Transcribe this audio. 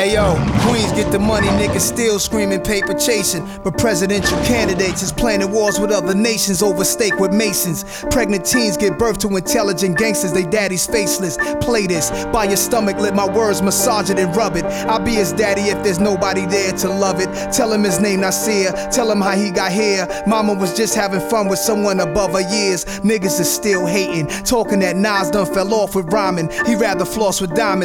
Ayo, Queens get the money, niggas still screaming paper chasing. But presidential candidates is planning wars with other nations over steak with Masons. Pregnant teens give birth to intelligent gangsters, they daddy's faceless. Play this, by your stomach, let my words massage it and rub it. I'll be his daddy if there's nobody there to love it. Tell him his name Nasir, tell him how he got here. Mama was just having fun with someone above her years. Niggas is still hating, talking that Nas done fell off with rhyming. He rather floss with diamonds.